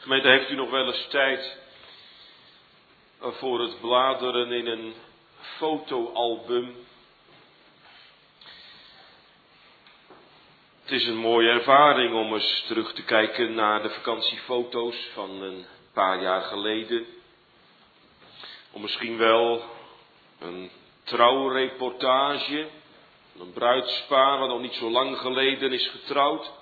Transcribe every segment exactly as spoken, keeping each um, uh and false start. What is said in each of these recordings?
Gemeente, heeft u nog wel eens tijd voor het bladeren in een fotoalbum? Het is een mooie ervaring om eens terug te kijken naar de vakantiefoto's van een paar jaar geleden. Om misschien wel een trouwreportage, een bruidspaar wat nog niet zo lang geleden is getrouwd.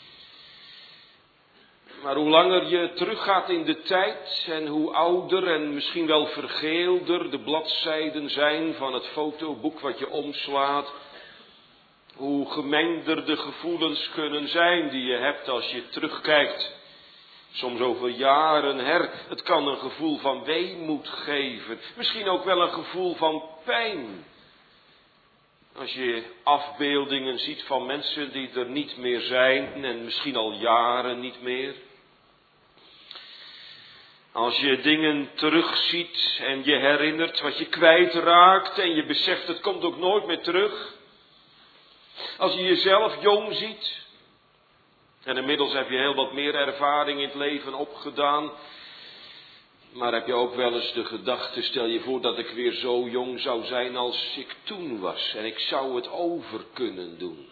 Maar hoe langer je teruggaat in de tijd en hoe ouder en misschien wel vergeelder de bladzijden zijn van het fotoboek wat je omslaat, hoe gemengder de gevoelens kunnen zijn die je hebt als je terugkijkt. Soms over jaren her. Het kan een gevoel van weemoed geven. Misschien ook wel een gevoel van pijn. Als je afbeeldingen ziet van mensen die er niet meer zijn en misschien al jaren niet meer. Als je dingen terugziet en je herinnert wat je kwijtraakt en je beseft het komt ook nooit meer terug. Als je jezelf jong ziet. En inmiddels heb je heel wat meer ervaring in het leven opgedaan. Maar heb je ook wel eens de gedachte, stel je voor dat ik weer zo jong zou zijn als ik toen was. En ik zou het over kunnen doen.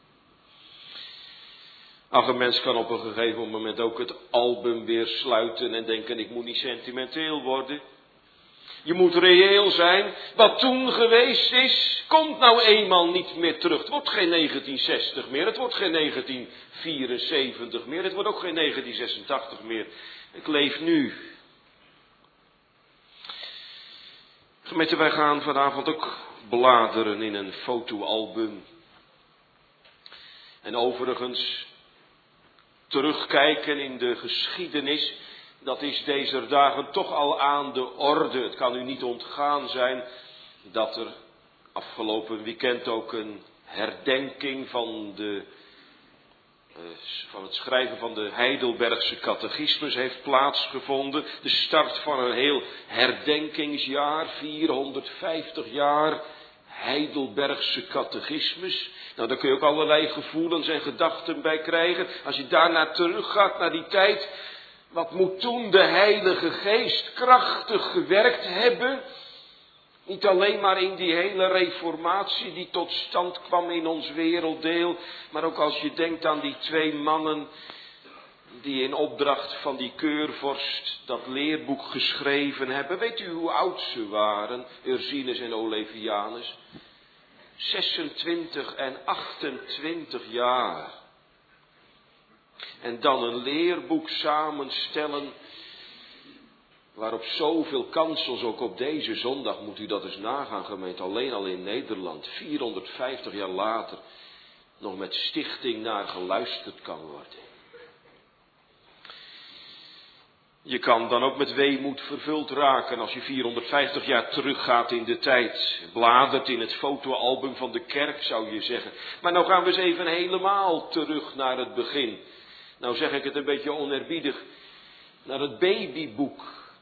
Ach, een mens kan op een gegeven moment ook het album weer sluiten en denken, ik moet niet sentimenteel worden. Je moet reëel zijn. Wat toen geweest is, komt nou eenmaal niet meer terug. Het wordt geen negentien zestig meer, het wordt geen negentien vierenzeventig meer, het wordt ook geen negentien zesentachtig meer. Ik leef nu. Gemeente, wij gaan vanavond ook bladeren in een fotoalbum. En overigens, terugkijken in de geschiedenis, dat is deze dagen toch al aan de orde. Het kan u niet ontgaan zijn dat er afgelopen weekend ook een herdenking van, de, uh, van het schrijven van de Heidelbergse catechismus heeft plaatsgevonden. De start van een heel herdenkingsjaar, vierhonderdvijftig jaar Heidelbergse catechismus. Nou, daar kun je ook allerlei gevoelens en gedachten bij krijgen. Als je daarna teruggaat naar die tijd. Wat moet toen de Heilige Geest krachtig gewerkt hebben? Niet alleen maar in die hele reformatie die tot stand kwam in ons werelddeel. Maar ook als je denkt aan die twee mannen die in opdracht van die keurvorst dat leerboek geschreven hebben. Weet u hoe oud ze waren, Ursinus en Olevianus? zesentwintig en achtentwintig jaar. En dan een leerboek samenstellen waarop zoveel kansels, ook op deze zondag, moet u dat eens nagaan, gemeente, alleen al in Nederland, vierhonderdvijftig jaar later, nog met stichting naar geluisterd kan worden. Je kan dan ook met weemoed vervuld raken als je vierhonderdvijftig jaar teruggaat in de tijd. Bladert in het fotoalbum van de kerk, zou je zeggen. Maar nou gaan we eens even helemaal terug naar het begin. Nou zeg ik het een beetje oneerbiedig, naar het babyboek.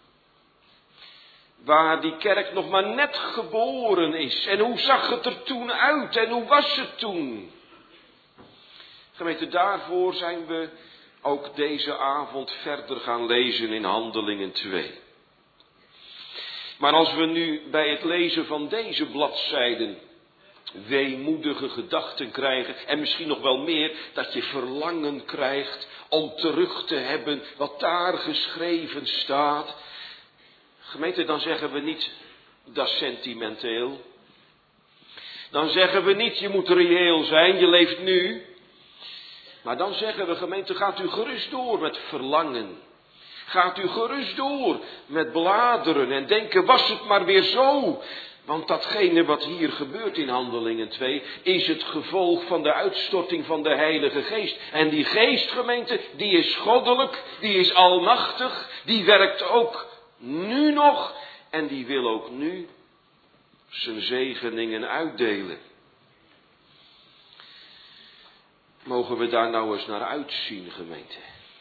Waar die kerk nog maar net geboren is. En hoe zag het er toen uit? En hoe was het toen? Gemeente, daarvoor zijn we ook deze avond verder gaan lezen in Handelingen twee. Maar als we nu bij het lezen van deze bladzijden weemoedige gedachten krijgen, en misschien nog wel meer, dat je verlangen krijgt om terug te hebben wat daar geschreven staat. Gemeente, dan zeggen we niet, dat is sentimenteel. Dan zeggen we niet, je moet reëel zijn, je leeft nu. Maar dan zeggen we, gemeente, gaat u gerust door met verlangen. Gaat u gerust door met bladeren en denken, was het maar weer zo. Want datgene wat hier gebeurt in Handelingen twee, is het gevolg van de uitstorting van de Heilige Geest. En die Geest, gemeente, die is goddelijk, die is almachtig, die werkt ook nu nog en die wil ook nu zijn zegeningen uitdelen. Mogen we daar nou eens naar uitzien, gemeente?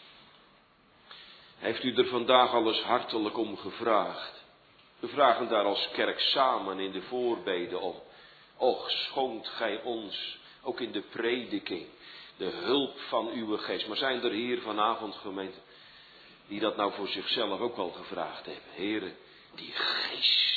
Heeft u er vandaag al eens hartelijk om gevraagd? We vragen daar als kerk samen in de voorbeden om. Och, schonkt gij ons, ook in de prediking, de hulp van uw geest. Maar zijn er hier vanavond, gemeente, die dat nou voor zichzelf ook al gevraagd hebben. Heere, die geest.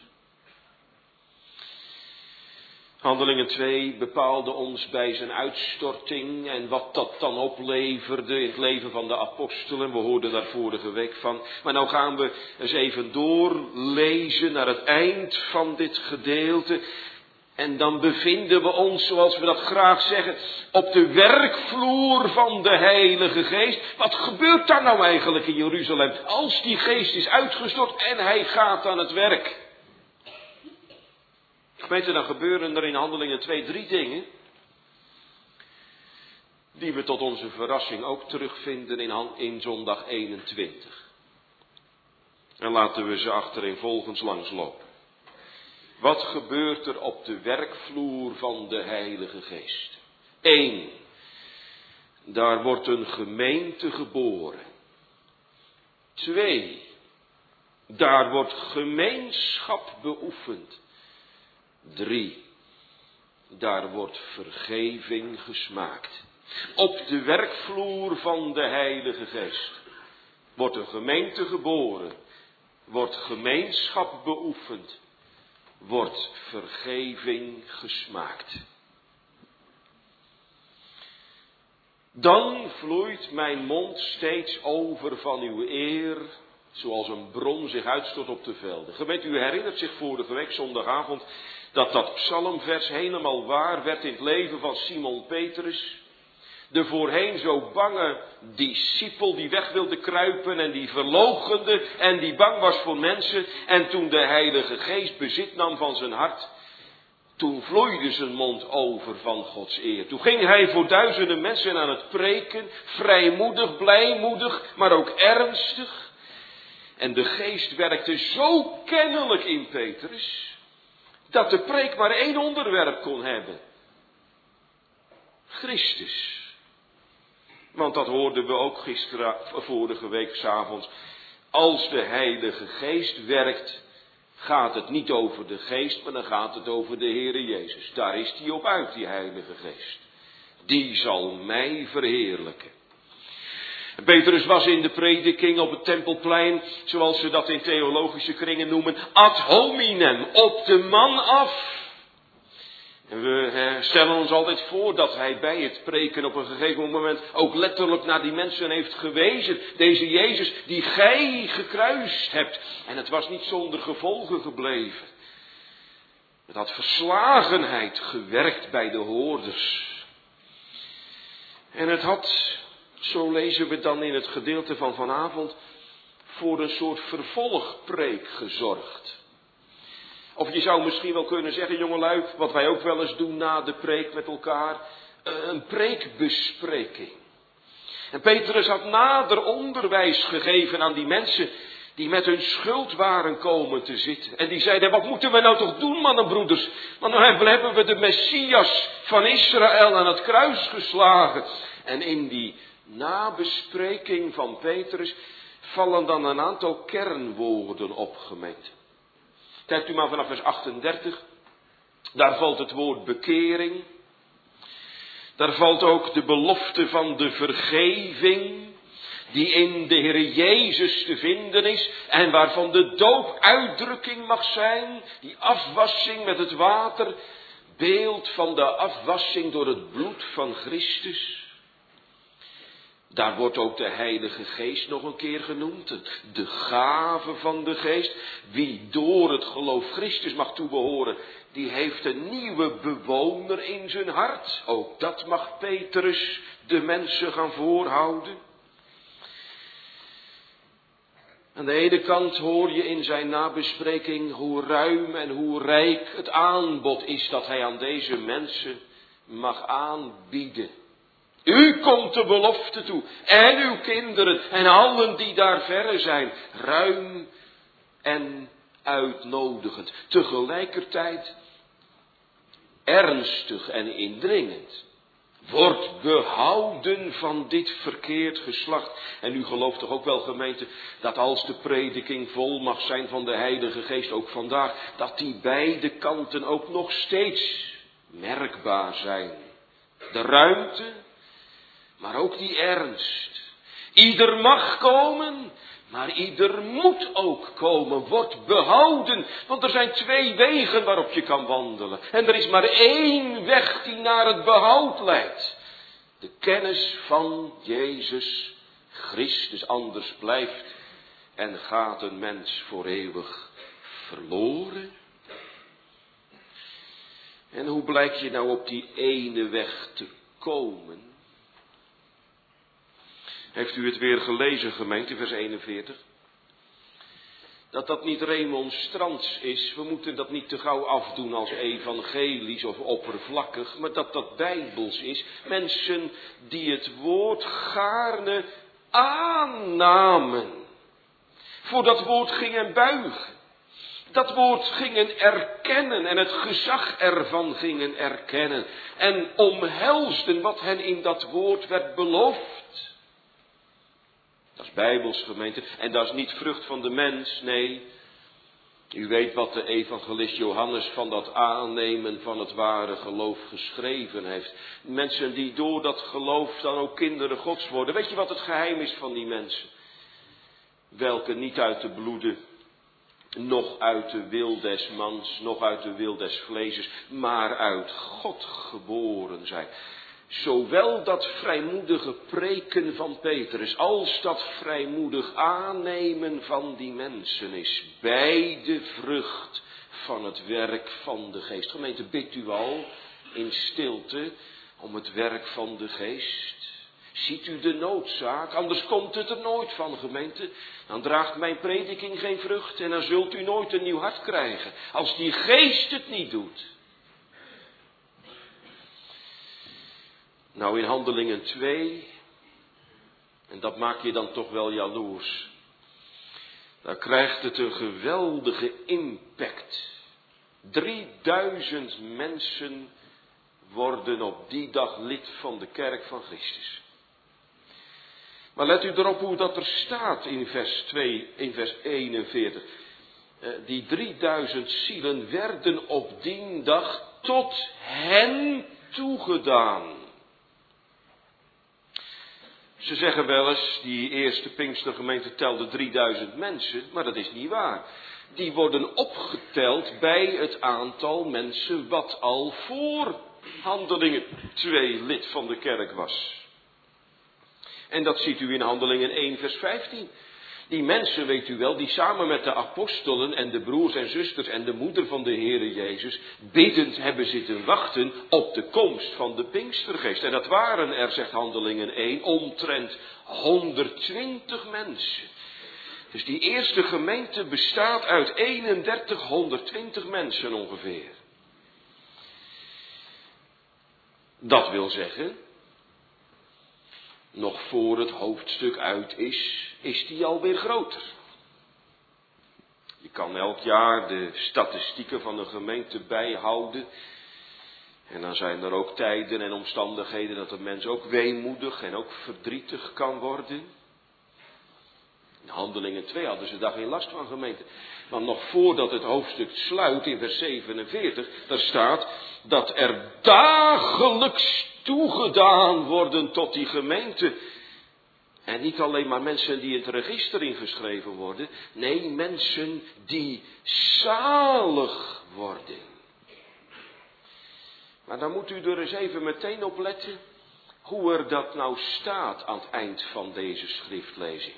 Handelingen twee bepaalde ons bij zijn uitstorting en wat dat dan opleverde in het leven van de apostelen. We hoorden daar vorige week van. Maar nou gaan we eens even doorlezen naar het eind van dit gedeelte. En dan bevinden we ons, zoals we dat graag zeggen, op de werkvloer van de Heilige Geest. Wat gebeurt daar nou eigenlijk in Jeruzalem als die geest is uitgestort en hij gaat aan het werk? Gemeente, dan gebeuren er in Handelingen twee, drie dingen. Die we tot onze verrassing ook terugvinden in, in zondag eenentwintig. En laten we ze achtereenvolgens langslopen. Wat gebeurt er op de werkvloer van de Heilige Geest? Eén, daar wordt een gemeente geboren. Twee, daar wordt gemeenschap beoefend. Drie, daar wordt vergeving gesmaakt. Op de werkvloer van de Heilige Geest wordt een gemeente geboren, wordt gemeenschap beoefend, wordt vergeving gesmaakt. Dan vloeit mijn mond steeds over van uw eer, zoals een bron zich uitstort op de velden. Gemeente, u herinnert zich vorige week zondagavond dat dat psalmvers helemaal waar werd in het leven van Simon Petrus. De voorheen zo bange discipel die weg wilde kruipen en die verloochende en die bang was voor mensen. En toen de Heilige Geest bezit nam van zijn hart, toen vloeide zijn mond over van Gods eer. Toen ging hij voor duizenden mensen aan het preken, vrijmoedig, blijmoedig, maar ook ernstig. En de Geest werkte zo kennelijk in Petrus, dat de preek maar één onderwerp kon hebben. Christus. Want dat hoorden we ook gisteren, vorige week 's avonds. Als de Heilige Geest werkt, gaat het niet over de Geest, maar dan gaat het over de Heere Jezus. Daar is hij op uit, die Heilige Geest. Die zal mij verheerlijken. Petrus was in de prediking op het Tempelplein, zoals ze dat in theologische kringen noemen, ad hominem, op de man af. En we stellen ons altijd voor dat hij bij het preken op een gegeven moment ook letterlijk naar die mensen heeft gewezen. Deze Jezus die gij gekruist hebt. En het was niet zonder gevolgen gebleven. Het had verslagenheid gewerkt bij de hoorders. En het had, zo lezen we dan in het gedeelte van vanavond, voor een soort vervolgpreek gezorgd. Of je zou misschien wel kunnen zeggen, jongelui, wat wij ook wel eens doen na de preek met elkaar, een preekbespreking. En Petrus had nader onderwijs gegeven aan die mensen die met hun schuld waren komen te zitten. En die zeiden, wat moeten we nou toch doen, mannenbroeders? Want nu hebben we de Messias van Israël aan het kruis geslagen. En in die nabespreking van Petrus vallen dan een aantal kernwoorden op, gemeente. Kijkt u maar vanaf vers achtendertig. Daar valt het woord bekering. Daar valt ook de belofte van de vergeving, die in de Heer Jezus te vinden is en waarvan de doop uitdrukking mag zijn. Die afwassing met het water, beeld van de afwassing door het bloed van Christus. Daar wordt ook de Heilige Geest nog een keer genoemd. De gave van de Geest. Wie door het geloof Christus mag toebehoren, die heeft een nieuwe bewoner in zijn hart. Ook dat mag Petrus de mensen gaan voorhouden. Aan de ene kant hoor je in zijn nabespreking hoe ruim en hoe rijk het aanbod is dat hij aan deze mensen mag aanbieden. U komt de belofte toe en uw kinderen en allen die daar verre zijn, ruim en uitnodigend. Tegelijkertijd ernstig en indringend. Word behouden van dit verkeerd geslacht. En u gelooft toch ook wel, gemeente, dat als de prediking vol mag zijn van de Heilige Geest, ook vandaag, dat die beide kanten ook nog steeds merkbaar zijn. De ruimte, maar ook die ernst. Ieder mag komen, maar ieder moet ook komen, wordt behouden. Want er zijn twee wegen waarop je kan wandelen. En er is maar één weg die naar het behoud leidt. De kennis van Jezus Christus, anders blijft en gaat een mens voor eeuwig verloren. En hoe blijk je nou op die ene weg te komen? Heeft u het weer gelezen, gemeente, vers eenenveertig? Dat dat niet remonstrants is, we moeten dat niet te gauw afdoen als evangelisch of oppervlakkig, maar dat dat bijbels is. Mensen die het woord gaarne aannamen. Voor dat woord gingen buigen. Dat woord gingen erkennen en het gezag ervan gingen erkennen. En omhelsden wat hen in dat woord werd beloofd. Dat is bijbels, gemeente. En dat is niet vrucht van de mens, nee. U weet wat de evangelist Johannes van dat aannemen van het ware geloof geschreven heeft. Mensen die door dat geloof dan ook kinderen Gods worden. Weet je wat het geheim is van die mensen? Welke niet uit de bloeden, nog uit de wil des mans, nog uit de wil des vleeses, maar uit God geboren zijn. Zowel dat vrijmoedige preken van Petrus als dat vrijmoedig aannemen van die mensen is beide vrucht van het werk van de geest. Gemeente, bidt u al in stilte om het werk van de geest? Ziet u de noodzaak? Anders komt het er nooit van, gemeente. Dan draagt mijn prediking geen vrucht en dan zult u nooit een nieuw hart krijgen. Als die geest het niet doet. Nou, in Handelingen twee, en dat maakt je dan toch wel jaloers. Daar krijgt het een geweldige impact. drieduizend mensen worden op die dag lid van de kerk van Christus. Maar let u erop hoe dat er staat in vers twee, in vers eenenveertig. Uh, die drieduizend zielen werden op die dag tot hen toegedaan. Ze zeggen wel eens, die eerste Pinkstergemeente telde drieduizend mensen, maar dat is niet waar. Die worden opgeteld bij het aantal mensen wat al voor Handelingen twee lid van de kerk was. En dat ziet u in Handelingen één vers vijftien. Die mensen, weet u wel, die samen met de apostelen en de broers en zusters en de moeder van de Heere Jezus biddend hebben zitten wachten op de komst van de Pinkstergeest. En dat waren er, zegt Handelingen één, omtrent honderdtwintig mensen. Dus die eerste gemeente bestaat uit eenendertig, honderdtwintig mensen ongeveer. Dat wil zeggen, nog voor het hoofdstuk uit is, is die alweer groter. Je kan elk jaar de statistieken van een gemeente bijhouden. En dan zijn er ook tijden en omstandigheden dat een mens ook weemoedig en ook verdrietig kan worden. In Handelingen twee hadden ze daar geen last van, gemeente. Want nog voordat het hoofdstuk sluit in vers zevenenveertig, daar staat dat er dagelijks toegedaan worden tot die gemeente. En niet alleen maar mensen die in het register ingeschreven worden. Nee, mensen die zalig worden. Maar dan moet u er eens even meteen op letten hoe er dat nou staat aan het eind van deze schriftlezing.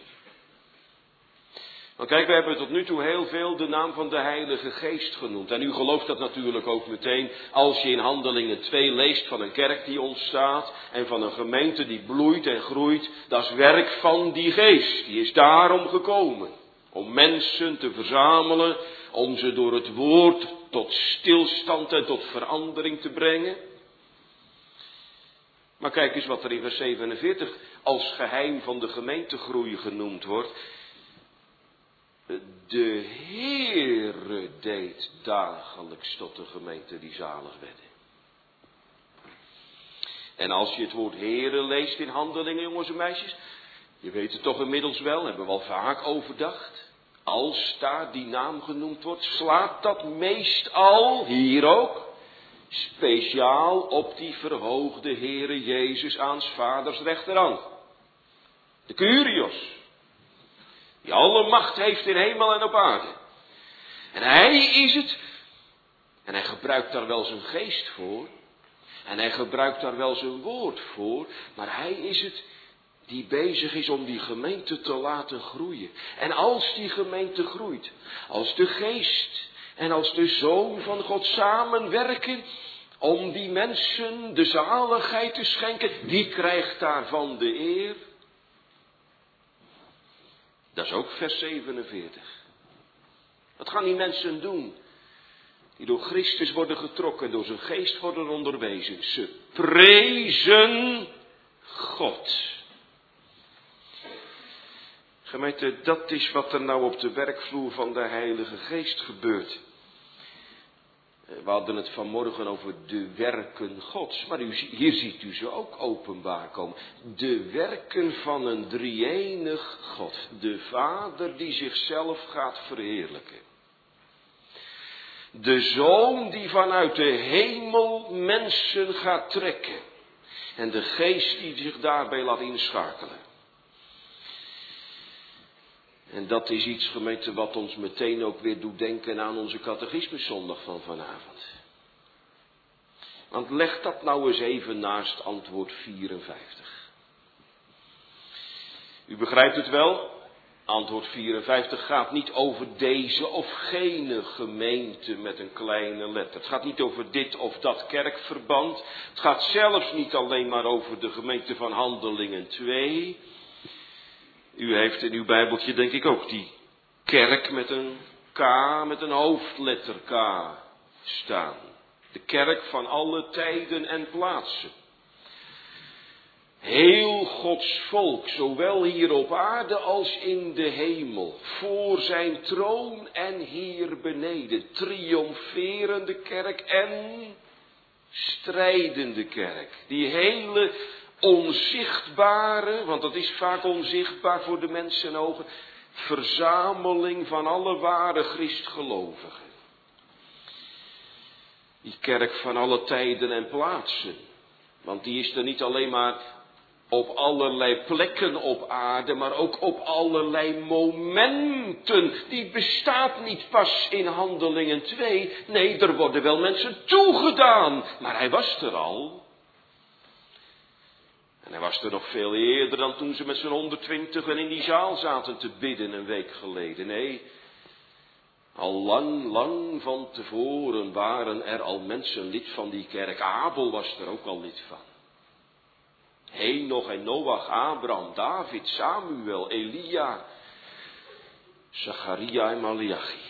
Want kijk, we hebben tot nu toe heel veel de naam van de Heilige Geest genoemd. En u gelooft dat natuurlijk ook meteen als je in Handelingen twee leest van een kerk die ontstaat en van een gemeente die bloeit en groeit. Dat is werk van die Geest. Die is daarom gekomen. Om mensen te verzamelen, om ze door het woord tot stilstand en tot verandering te brengen. Maar kijk eens wat er in vers zevenenveertig als geheim van de gemeentegroei genoemd wordt. De Heere deed dagelijks tot de gemeente die zalig werden. En als je het woord Heere leest in Handelingen, jongens en meisjes, je weet het toch inmiddels wel, hebben we al vaak overdacht. Als daar die naam genoemd wordt, slaat dat meestal, hier ook, speciaal op die verhoogde Heere Jezus aan 's vaders rechterhand. De Kyrios. Die alle macht heeft in hemel en op aarde. En hij is het. En hij gebruikt daar wel zijn geest voor. En hij gebruikt daar wel zijn woord voor. Maar hij is het die bezig is om die gemeente te laten groeien. En als die gemeente groeit, als de geest en als de Zoon van God samenwerken om die mensen de zaligheid te schenken, wie krijgt daarvan de eer? Dat is ook vers zevenenveertig. Wat gaan die mensen doen? Die door Christus worden getrokken, door zijn geest worden onderwezen. Ze prezen God. Gemeente, dat is wat er nou op de werkvloer van de Heilige Geest gebeurt. We hadden het vanmorgen over de werken Gods, maar u, hier ziet u ze ook openbaar komen. De werken van een drie-enig God, de Vader die zichzelf gaat verheerlijken. De Zoon die vanuit de hemel mensen gaat trekken. En de Geest die zich daarbij laat inschakelen. En dat is iets, gemeente, wat ons meteen ook weer doet denken aan onze catechismuszondag van vanavond. Want leg dat nou eens even naast antwoord vierenvijftig. U begrijpt het wel? Antwoord vierenvijftig gaat niet over deze of gene gemeente met een kleine letter. Het gaat niet over dit of dat kerkverband. Het gaat zelfs niet alleen maar over de gemeente van Handelingen twee. U heeft in uw Bijbeltje denk ik ook die kerk met een K, met een hoofdletter K staan. De kerk van alle tijden en plaatsen. Heel Gods volk, zowel hier op aarde als in de hemel, voor zijn troon en hier beneden. Triomferende kerk en strijdende kerk. Die hele onzichtbare, want dat is vaak onzichtbaar voor de mensenogen, verzameling van alle ware Christgelovigen. Die kerk van alle tijden en plaatsen. Want die is er niet alleen maar op allerlei plekken op aarde, maar ook op allerlei momenten. Die bestaat niet pas in Handelingen twee. Nee, er worden wel mensen toegedaan. Maar hij was er al. En hij was er nog veel eerder dan toen ze met z'n honderdtwintigen in die zaal zaten te bidden een week geleden. Nee, al lang, lang van tevoren waren er al mensen lid van die kerk. Abel was er ook al lid van. Henoch en Noach, Abraham, David, Samuel, Elia, Zacharia en Malachi.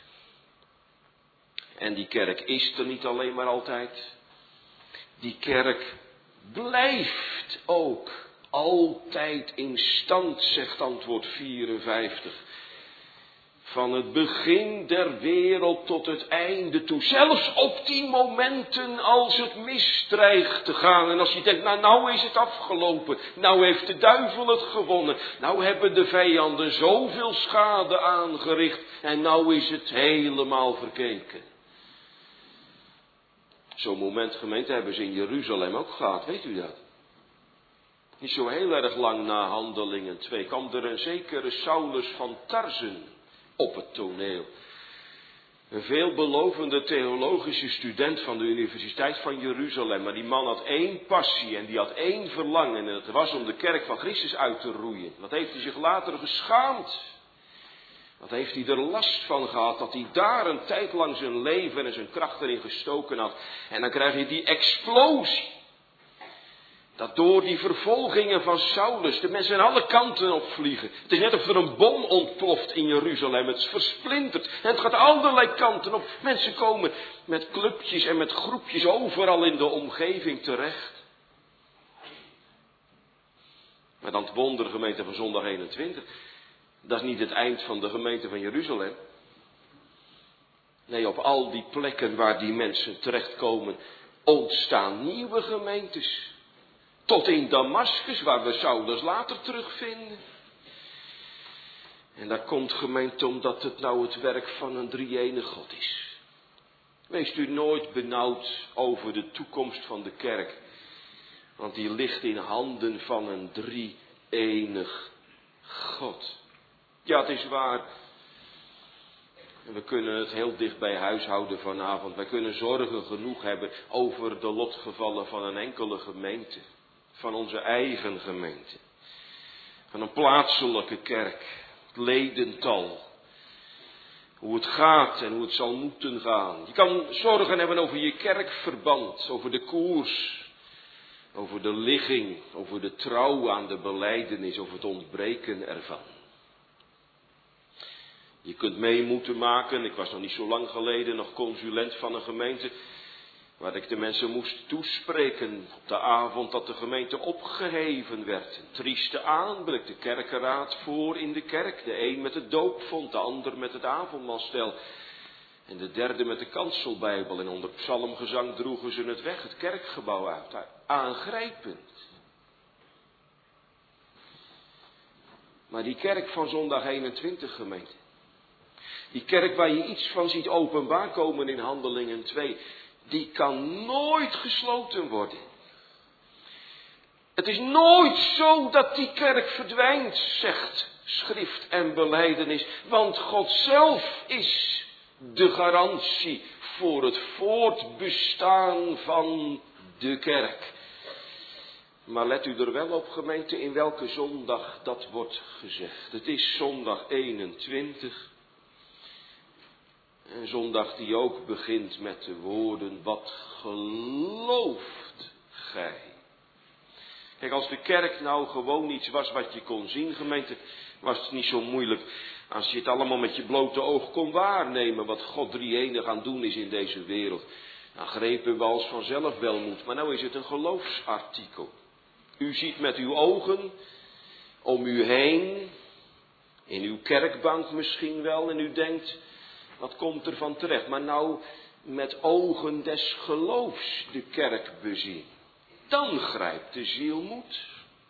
En die kerk is er niet alleen maar altijd. Die kerk blijft ook altijd in stand, zegt antwoord vierenvijftig. Van het begin der wereld tot het einde toe. Zelfs op die momenten als het misdreigt te gaan. En als je denkt, nou, nou is het afgelopen. Nou heeft de duivel het gewonnen. Nou hebben de vijanden zoveel schade aangericht. En nou is het helemaal verkeken. Zo'n moment, gemeente, hebben ze in Jeruzalem ook gehad. Weet u dat? Niet zo heel erg lang na Handelingen twee kwam er een zekere Saulus van Tarsen op het toneel. Een veelbelovende theologische student van de Universiteit van Jeruzalem. Maar die man had één passie en die had één verlangen. En dat was om de kerk van Christus uit te roeien. Wat heeft hij zich later geschaamd? Wat heeft hij er last van gehad dat hij daar een tijd lang zijn leven en zijn kracht erin gestoken had. En dan krijg je die explosie. Dat door die vervolgingen van Saulus de mensen aan alle kanten opvliegen. Het is net of er een bom ontploft in Jeruzalem. Het is versplinterd en het gaat allerlei kanten op. Mensen komen met clubjes en met groepjes overal in de omgeving terecht. Maar dan het wondergemeente van zondag eenentwintig. Dat is niet het eind van de gemeente van Jeruzalem. Nee, op al die plekken waar die mensen terechtkomen ontstaan nieuwe gemeentes. Tot in Damascus, waar we Saulus later terugvinden. En dat komt, gemeente, omdat het nou het werk van een drie-enige God is. Wees u nooit benauwd over de toekomst van de kerk. Want die ligt in handen van een drie enig God. Ja, het is waar. En we kunnen het heel dicht bij huis houden vanavond. Wij kunnen zorgen genoeg hebben over de lotgevallen van een enkele gemeente. Van onze eigen gemeente. Van een plaatselijke kerk. Het ledental. Hoe het gaat en hoe het zal moeten gaan. Je kan zorgen hebben over je kerkverband. Over de koers. Over de ligging. Over de trouw aan de belijdenis. Over het ontbreken ervan. Je kunt mee moeten maken. Ik was nog niet zo lang geleden nog consulent van een gemeente. Waar ik de mensen moest toespreken op de avond dat de gemeente opgeheven werd. Een trieste aanblik. De kerkenraad voor in de kerk. De een met het doopvond, de ander met het avondmaalstel. En de derde met de kanselbijbel. En onder psalmgezang droegen ze het weg, het kerkgebouw uit. Aangrijpend. Maar die kerk van zondag eenentwintig, gemeente. Die kerk waar je iets van ziet openbaar komen in Handelingen twee. Die kan nooit gesloten worden. Het is nooit zo dat die kerk verdwijnt, zegt schrift en belijdenis. Want God zelf is de garantie voor het voortbestaan van de kerk. Maar let u er wel op, gemeente, in welke zondag dat wordt gezegd. Het is zondag eenentwintig. Een zondag die ook begint met de woorden, wat gelooft gij? Kijk, als de kerk nou gewoon iets was wat je kon zien, gemeente, was het niet zo moeilijk. Als je het allemaal met je blote oog kon waarnemen, wat God drie-enig aan doen is in deze wereld. Dan grepen we als vanzelf welmoed. Maar nou is het een geloofsartikel. U ziet met uw ogen om u heen, in uw kerkbank misschien wel, en u denkt, wat komt er van terecht? Maar nou met ogen des geloofs de kerk bezien. Dan grijpt de ziel moed.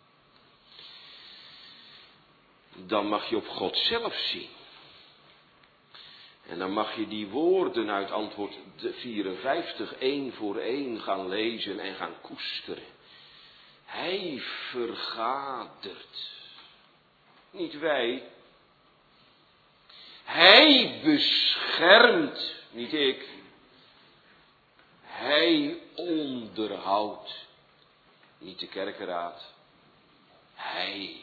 Dan mag je op God zelf zien. En dan mag je die woorden uit antwoord vierenvijftig één voor één gaan lezen en gaan koesteren. Hij vergadert. Niet wij. Hij beschermt, niet ik. Hij onderhoudt, niet de kerkenraad. Hij.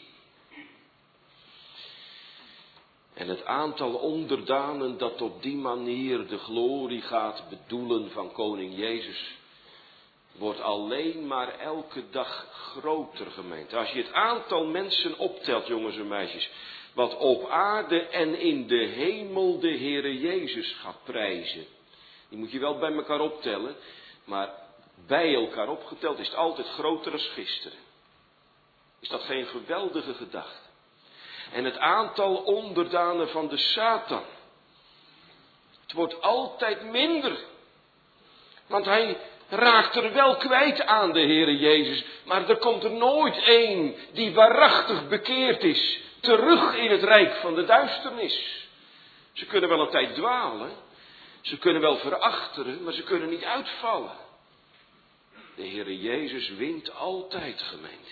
En het aantal onderdanen dat op die manier de glorie gaat bedoelen van koning Jezus, wordt alleen maar elke dag groter, gemeente. Als je het aantal mensen optelt, jongens en meisjes, wat op aarde en in de hemel de Heere Jezus gaat prijzen. Die moet je wel bij elkaar optellen, maar bij elkaar opgeteld is het altijd groter dan gisteren. Is dat geen geweldige gedachte? En het aantal onderdanen van de Satan, het wordt altijd minder. Want hij raakt er wel kwijt aan de Heere Jezus, maar er komt er nooit één die waarachtig bekeerd is, terug in het rijk van de duisternis. Ze kunnen wel een tijd dwalen, ze kunnen wel verachteren, maar ze kunnen niet uitvallen. De Heere Jezus wint altijd, gemeente.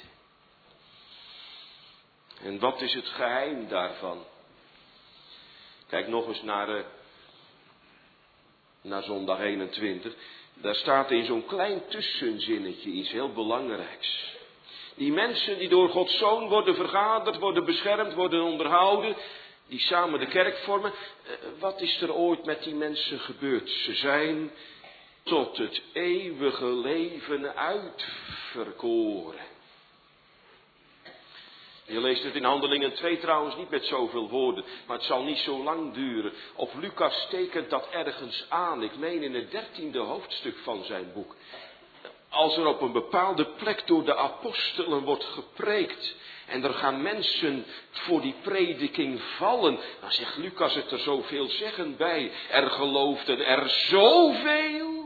En wat is het geheim daarvan? Kijk nog eens naar, uh, naar zondag eenentwintig. Daar staat in zo'n klein tussenzinnetje iets heel belangrijks. Die mensen die door Gods Zoon worden vergaderd, worden beschermd, worden onderhouden, die samen de kerk vormen. Uh, wat is er ooit met die mensen gebeurd? Ze zijn tot het eeuwige leven uitverkoren. Je leest het in Handelingen twee trouwens niet met zoveel woorden, maar het zal niet zo lang duren. Of Lucas tekent dat ergens aan, ik meen in het dertiende hoofdstuk van zijn boek. Als er op een bepaalde plek door de apostelen wordt gepreekt en er gaan mensen voor die prediking vallen, dan zegt Lucas het er zo veelzeggend bij. Er geloofden er zoveel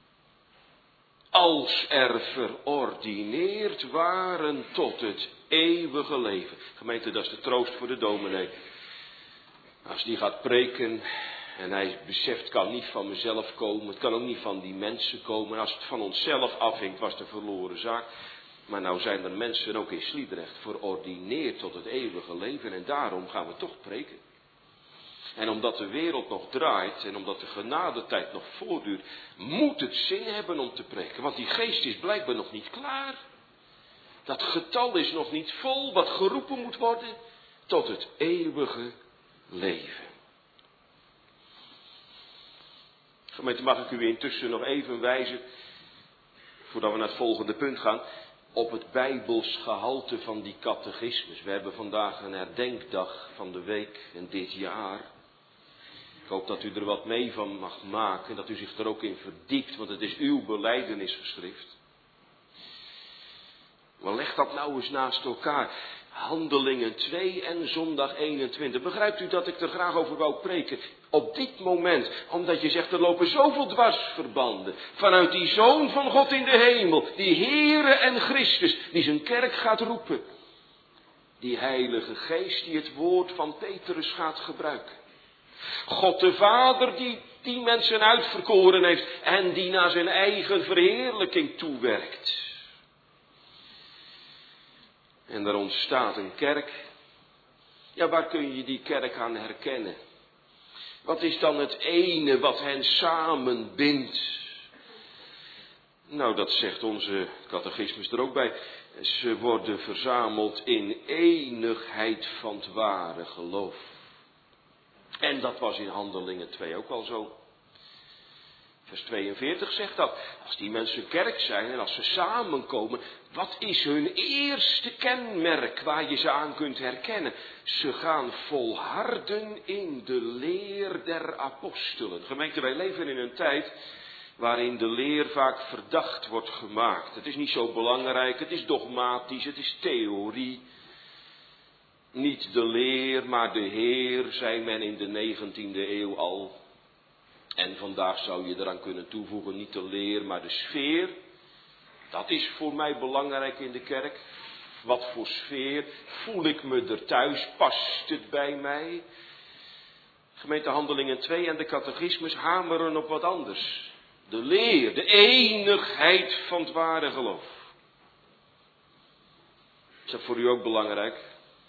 als er verordineerd waren tot het eeuwige leven. Gemeente, dat is de troost voor de dominee. Als die gaat preken en hij beseft, het kan niet van mezelf komen, het kan ook niet van die mensen komen. Als het van onszelf afhinkt, was het een verloren zaak. Maar nou zijn er mensen ook in Sliedrecht verordineerd tot het eeuwige leven en daarom gaan we toch preken. En omdat de wereld nog draait en omdat de genadetijd nog voortduurt, moet het zin hebben om te preken. Want die geest is blijkbaar nog niet klaar. Dat getal is nog niet vol wat geroepen moet worden tot het eeuwige leven. Gemeente, mag ik u intussen nog even wijzen, voordat we naar het volgende punt gaan, op het bijbels gehalte van die catechismus. We hebben vandaag een herdenkdag van de week en dit jaar. Ik hoop dat u er wat mee van mag maken, dat u zich er ook in verdiept, want het is uw belijdenisgeschrift. Maar leg dat nou eens naast elkaar. Handelingen twee en zondag eenentwintig. Begrijpt u dat ik er graag over wou preken? Op dit moment, omdat je zegt, er lopen zoveel dwarsverbanden. Vanuit die Zoon van God in de hemel, die Heere en Christus, die zijn kerk gaat roepen. Die Heilige Geest die het woord van Petrus gaat gebruiken. God de Vader die die mensen uitverkoren heeft en die naar zijn eigen verheerlijking toewerkt. En er ontstaat een kerk. Ja, waar kun je die kerk aan herkennen? Wat is dan het ene wat hen samenbindt? Nou, dat zegt onze catechismus er ook bij. Ze worden verzameld in enigheid van het ware geloof. En dat was in Handelingen twee ook al zo. Vers tweeënveertig zegt dat. Als die mensen kerk zijn en als ze samenkomen, wat is hun eerste kenmerk waar je ze aan kunt herkennen? Ze gaan volharden in de leer der apostelen. Gemeente, wij leven in een tijd waarin de leer vaak verdacht wordt gemaakt. Het is niet zo belangrijk, het is dogmatisch, het is theorie. Niet de leer, maar de Heer, zei men in de negentiende eeuw al. En vandaag zou je eraan kunnen toevoegen, niet de leer, maar de sfeer. Dat is voor mij belangrijk in de kerk. Wat voor sfeer? Voel ik me er thuis? Past het bij mij? Gemeente Handelingen twee en de catechismus hameren op wat anders. De leer, de enigheid van het ware geloof. Is dat voor u ook belangrijk?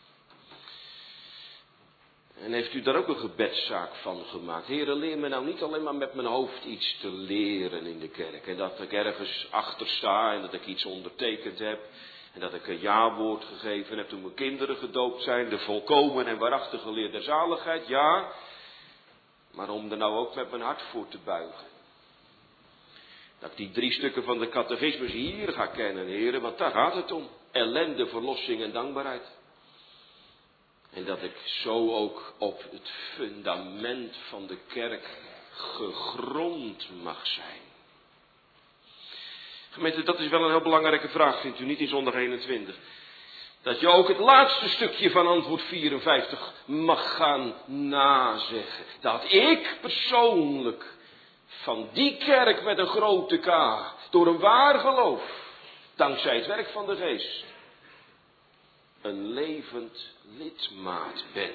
En heeft u daar ook een gebedszaak van gemaakt? Heere, leer me nou niet alleen maar met mijn hoofd iets te leren in de kerk. En dat ik ergens achter sta en dat ik iets ondertekend heb. En dat ik een ja-woord gegeven heb toen mijn kinderen gedoopt zijn. De volkomen en waarachtige leer der zaligheid, ja. Maar om er nou ook met mijn hart voor te buigen. Dat ik die drie stukken van de catechismus hier ga kennen, heren, want daar gaat het om. Ellende, verlossing en dankbaarheid. En dat ik zo ook op het fundament van de kerk gegrond mag zijn. Gemeente, dat is wel een heel belangrijke vraag, vindt u niet, in zondag eenentwintig. Dat je ook het laatste stukje van antwoord vierenvijftig mag gaan nazeggen. Dat ik persoonlijk van die kerk met een grote K, door een waar geloof, dankzij het werk van de Geest, een levend lidmaat ben.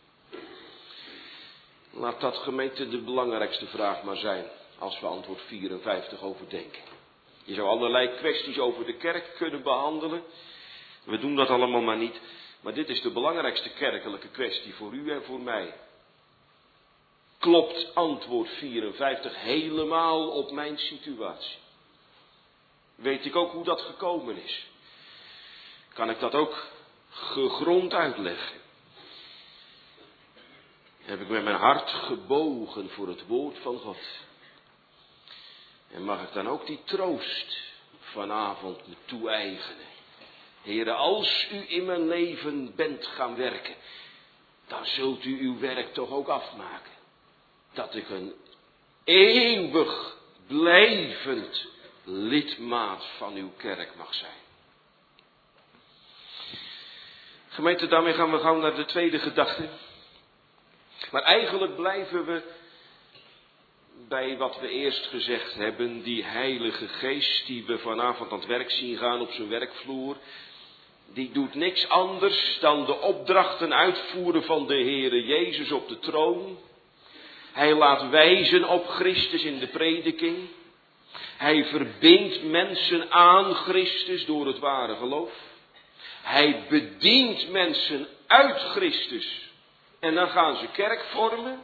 Laat dat, gemeente, de belangrijkste vraag maar zijn als we antwoord vierenvijftig overdenken. Je zou allerlei kwesties over de kerk kunnen behandelen. We doen dat allemaal maar niet. Maar dit is de belangrijkste kerkelijke kwestie voor u en voor mij. Klopt antwoord vierenvijftig helemaal op mijn situatie? Weet ik ook hoe dat gekomen is? Kan ik dat ook gegrond uitleggen? Heb ik met mijn hart gebogen voor het woord van God? En mag ik dan ook die troost vanavond me toe-eigenen? Heere, als u in mijn leven bent gaan werken, dan zult u uw werk toch ook afmaken. Dat ik een eeuwig blijvend lidmaat van uw kerk mag zijn. Gemeente, daarmee gaan we gauw naar de tweede gedachte. Maar eigenlijk blijven we bij wat we eerst gezegd hebben. Die Heilige Geest die we vanavond aan het werk zien gaan op zijn werkvloer. Die doet niks anders dan de opdrachten uitvoeren van de Heere Jezus op de troon. Hij laat wijzen op Christus in de prediking. Hij verbindt mensen aan Christus door het ware geloof. Hij bedient mensen uit Christus. En dan gaan ze kerk vormen.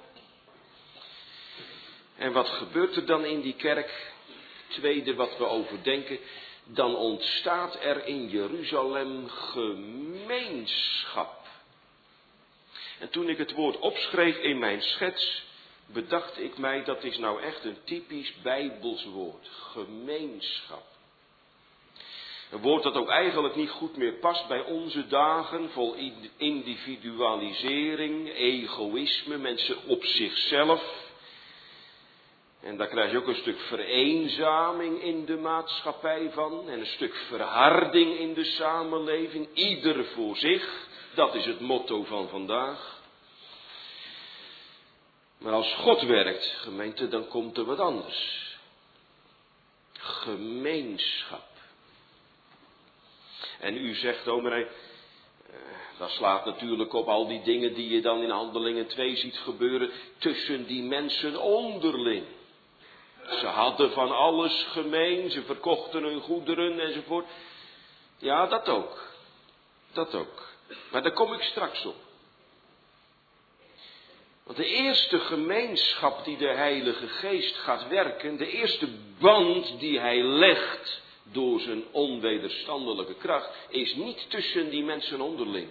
En wat gebeurt er dan in die kerk? Tweede wat we overdenken. Dan ontstaat er in Jeruzalem gemeenschap. En toen ik het woord opschreef in mijn schets, bedacht ik mij, dat is nou echt een typisch Bijbels woord. Gemeenschap. Een woord dat ook eigenlijk niet goed meer past bij onze dagen, vol individualisering, egoïsme, mensen op zichzelf. En daar krijg je ook een stuk vereenzaming in de maatschappij van. En een stuk verharding in de samenleving. Ieder voor zich. Dat is het motto van vandaag. Maar als God werkt, gemeente, dan komt er wat anders. Gemeenschap. En u zegt, dominee, dat slaat natuurlijk op al die dingen die je dan in Handelingen twee ziet gebeuren tussen die mensen onderling. Ze hadden van alles gemeen, ze verkochten hun goederen enzovoort. Ja, dat ook. Dat ook. Maar daar kom ik straks op. Want de eerste gemeenschap die de Heilige Geest gaat werken, de eerste band die hij legt door zijn onwederstandelijke kracht, is niet tussen die mensen onderling.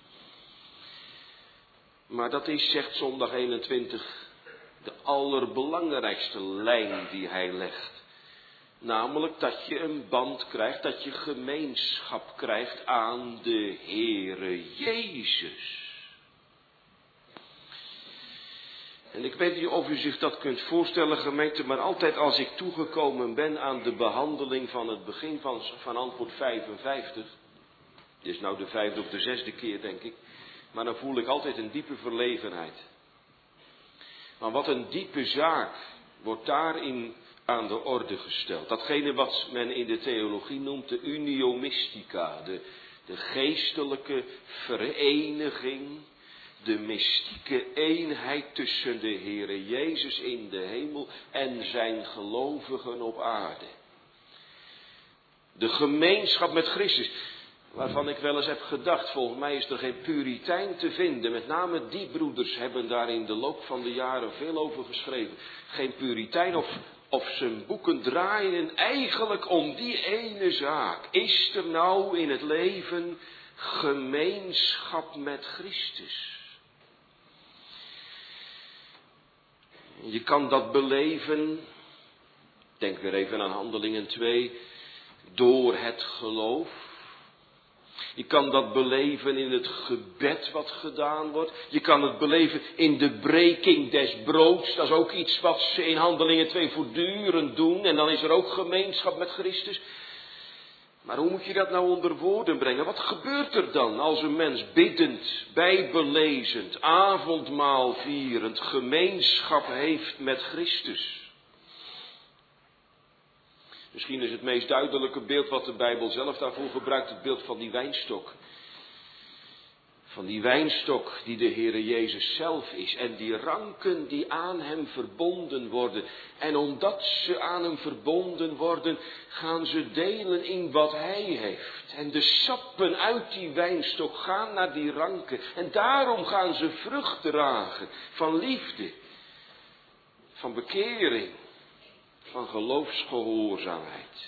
Maar dat is, zegt zondag eenentwintig, de allerbelangrijkste lijn die hij legt. Namelijk dat je een band krijgt, dat je gemeenschap krijgt aan de Heere Jezus. En ik weet niet of u zich dat kunt voorstellen, gemeente, maar altijd als ik toegekomen ben aan de behandeling van het begin van, van antwoord vijfenvijftig, dit is nou de vijfde of de zesde keer denk ik, maar dan voel ik altijd een diepe verlegenheid. Maar wat een diepe zaak wordt daarin aan de orde gesteld. Datgene wat men in de theologie noemt de unio mystica, de, de geestelijke vereniging, de mystieke eenheid tussen de Heere Jezus in de hemel en zijn gelovigen op aarde. De gemeenschap met Christus, waarvan ik wel eens heb gedacht, volgens mij is er geen puritein te vinden. Met name die broeders hebben daar in de loop van de jaren veel over geschreven. Geen puritein of, of zijn boeken draaien eigenlijk om die ene zaak. Is er nou in het leven gemeenschap met Christus? Je kan dat beleven, denk weer even aan Handelingen twee, door het geloof. Je kan dat beleven in het gebed wat gedaan wordt. Je kan het beleven in de breking des broods. Dat is ook iets wat ze in Handelingen twee voortdurend doen. En dan is er ook gemeenschap met Christus. Maar hoe moet je dat nou onder woorden brengen? Wat gebeurt er dan als een mens biddend, bijbellezend, avondmaal vierend, gemeenschap heeft met Christus? Misschien is het meest duidelijke beeld wat de Bijbel zelf daarvoor gebruikt, het beeld van die wijnstok. Van die wijnstok die de Heere Jezus zelf is. En die ranken die aan hem verbonden worden. En omdat ze aan hem verbonden worden, gaan ze delen in wat hij heeft. En de sappen uit die wijnstok gaan naar die ranken. En daarom gaan ze vrucht dragen van liefde, van bekering, van geloofsgehoorzaamheid.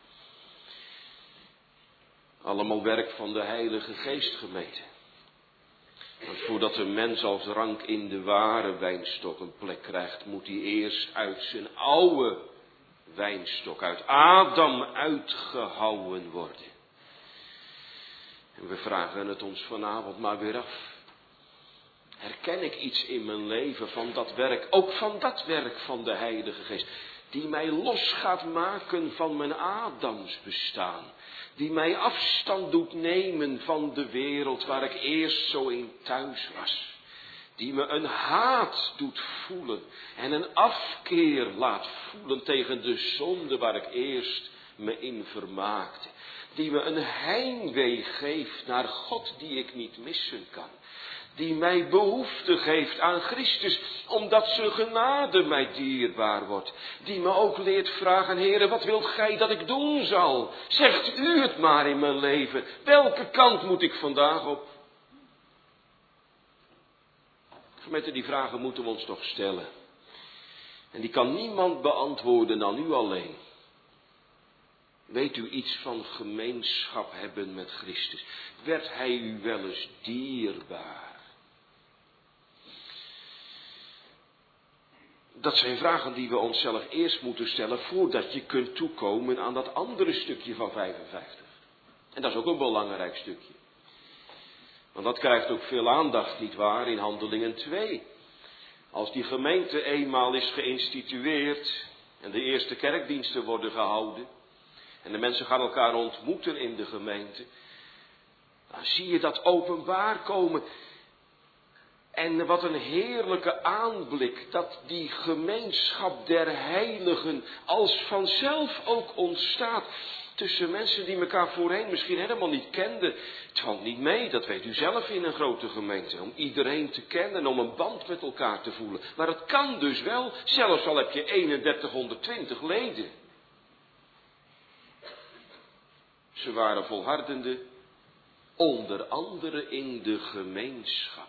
Allemaal werk van de Heilige Geest, gemeente. Want voordat een mens als rank in de ware wijnstok een plek krijgt, moet hij eerst uit zijn oude wijnstok, uit Adam uitgehouwen worden. En we vragen het ons vanavond maar weer af. Herken ik iets in mijn leven van dat werk, ook van dat werk van de Heilige Geest, die mij los gaat maken van mijn Adams bestaan. Die mij afstand doet nemen van de wereld waar ik eerst zo in thuis was. Die me een haat doet voelen en een afkeer laat voelen tegen de zonde waar ik eerst me in vermaakte. Die me een heimwee geeft naar God die ik niet missen kan. Die mij behoefte geeft aan Christus, omdat zijn genade mij dierbaar wordt. Die me ook leert vragen, Heere, wat wilt gij dat ik doen zal? Zegt u het maar in mijn leven. Welke kant moet ik vandaag op? Gemeente, die vragen moeten we ons toch stellen. En die kan niemand beantwoorden dan u alleen. Weet u iets van gemeenschap hebben met Christus? Werd hij u wel eens dierbaar? Dat zijn vragen die we onszelf eerst moeten stellen voordat je kunt toekomen aan dat andere stukje van vijfenvijftig. En dat is ook een belangrijk stukje. Want dat krijgt ook veel aandacht, nietwaar, in Handelingen twee. Als die gemeente eenmaal is geïnstitueerd en de eerste kerkdiensten worden gehouden en de mensen gaan elkaar ontmoeten in de gemeente, dan zie je dat openbaar komen. En wat een heerlijke aanblik dat die gemeenschap der heiligen als vanzelf ook ontstaat. Tussen mensen die elkaar voorheen misschien helemaal niet kenden. Het valt niet mee, dat weet u zelf in een grote gemeente. Om iedereen te kennen, om een band met elkaar te voelen. Maar het kan dus wel, zelfs al heb je eenendertighonderdtwintig leden. Ze waren volhardende, onder andere in de gemeenschap.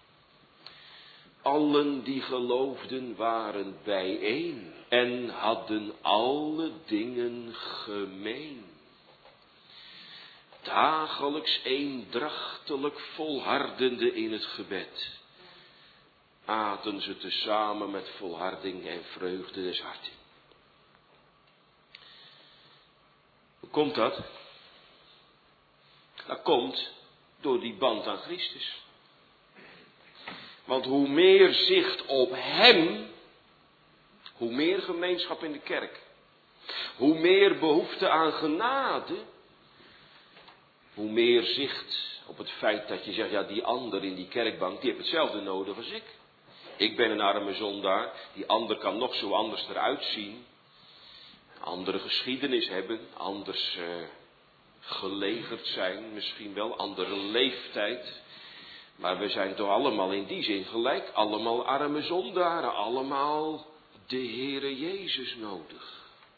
Allen die geloofden waren bijeen en hadden alle dingen gemeen. Dagelijks eendrachtelijk volhardende in het gebed, aten ze tezamen met volharding en vreugde des harten. Hoe komt dat? Dat komt door die band aan Christus. Want hoe meer zicht op hem, hoe meer gemeenschap in de kerk. Hoe meer behoefte aan genade, hoe meer zicht op het feit dat je zegt, ja, die ander in die kerkbank, die heeft hetzelfde nodig als ik. Ik ben een arme zondaar, die ander kan nog zo anders eruit zien. Andere geschiedenis hebben, anders uh, gelegerd zijn, misschien wel, andere leeftijd. Maar we zijn toch allemaal in die zin gelijk, allemaal arme zondaren, allemaal de Heere Jezus nodig.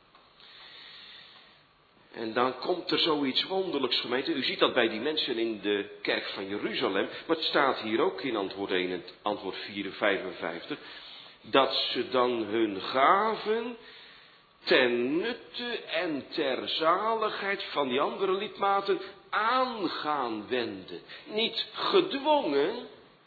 En dan komt er zoiets wonderlijks, gemeente. U ziet dat bij die mensen in de kerk van Jeruzalem, maar het staat hier ook in antwoord één en antwoord vier en vijfenvijftig, dat ze dan hun gaven ten nutte en ter zaligheid van die andere lidmaten aan gaan wenden. Niet gedwongen,